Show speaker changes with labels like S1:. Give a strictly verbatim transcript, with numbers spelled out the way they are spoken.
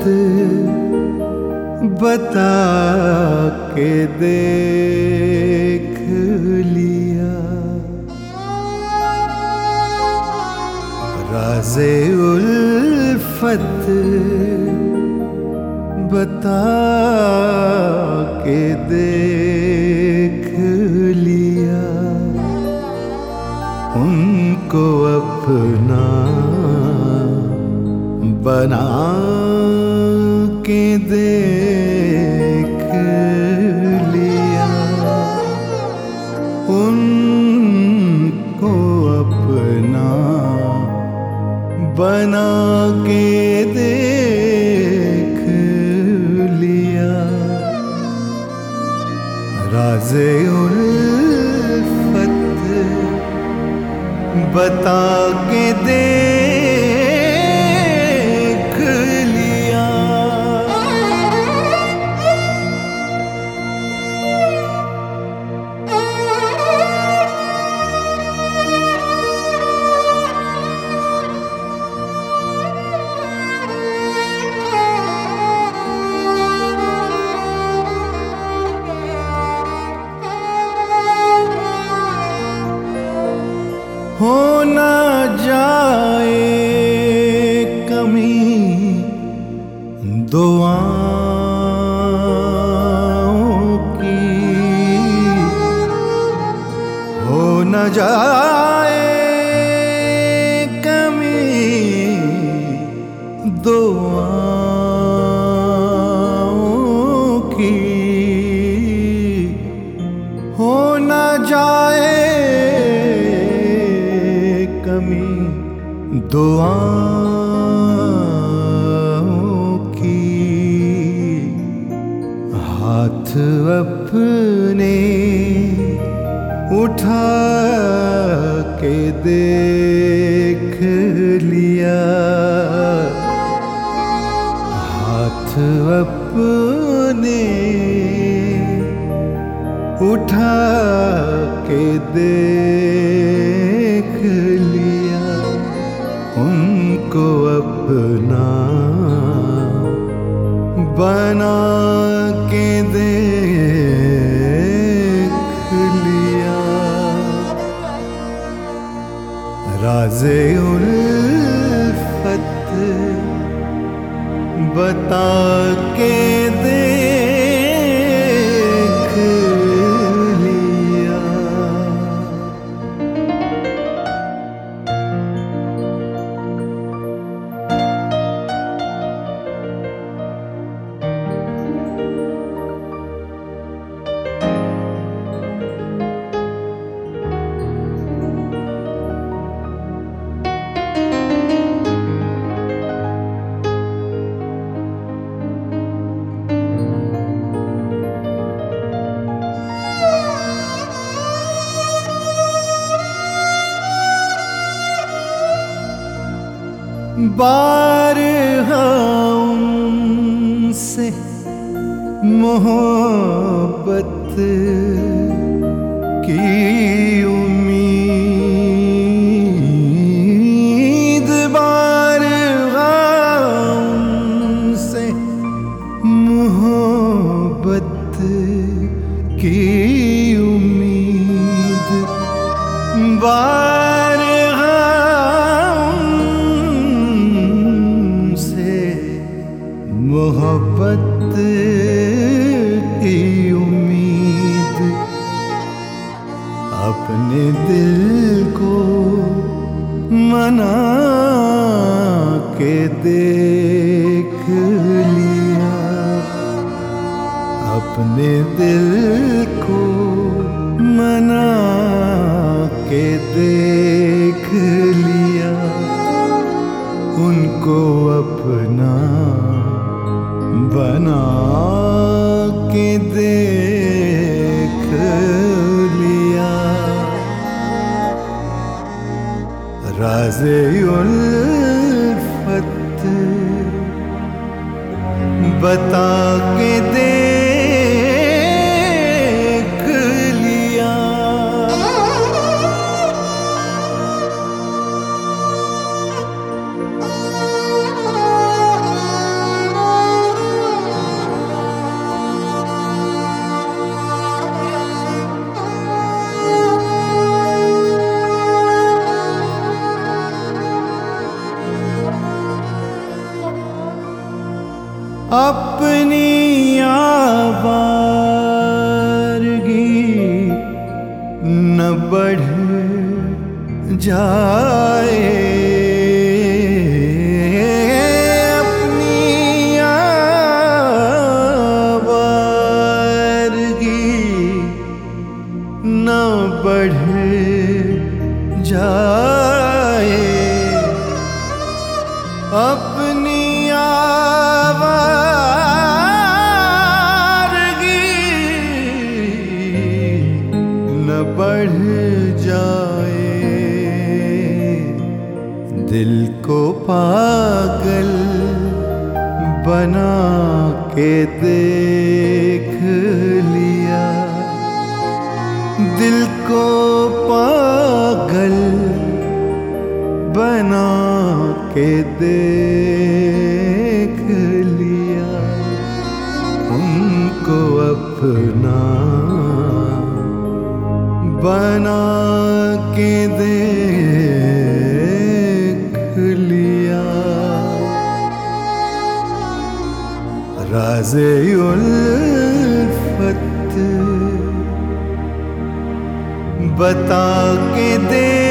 S1: बता के देख लिया। राज़े उल्फत बता के देख लिया। उनको अपना बना के देख लिया। उनको अपना बना के देख लिया। राज़े उल्फत बता के देख लिया। हो ना जाए कमी दुआओं की। हो न जाए कमी दुआओं की। हो न जाए कमी दुआओं की। हाथ अपने उठा के देख लिया। हाथ अपने उठा के देख लिया। उनको अपना बना के देख लिया। राज़े उल्फत बता के देख लिया। बारहा उनसे मोहब्बत की उम्मीद। बारहा उनसे मोहब्बत की उम्मीद। बारहा मोहब्बत की उम्मीद। अपने दिल को मना के देख लिया। अपने दिल को मना के देख लिया। उनको अपना बना के देख लिया। राज़े उल्फत बता के देख लिया। जाए अपनी आवारगी न बढ़ जाए अपनी आवारगी न बढ़ जाए दिल को पागल बना के देख लिया दिल को पागल बना के देख लिया उनको अपना बना के देख लिया राज़े उल्फत बता के दे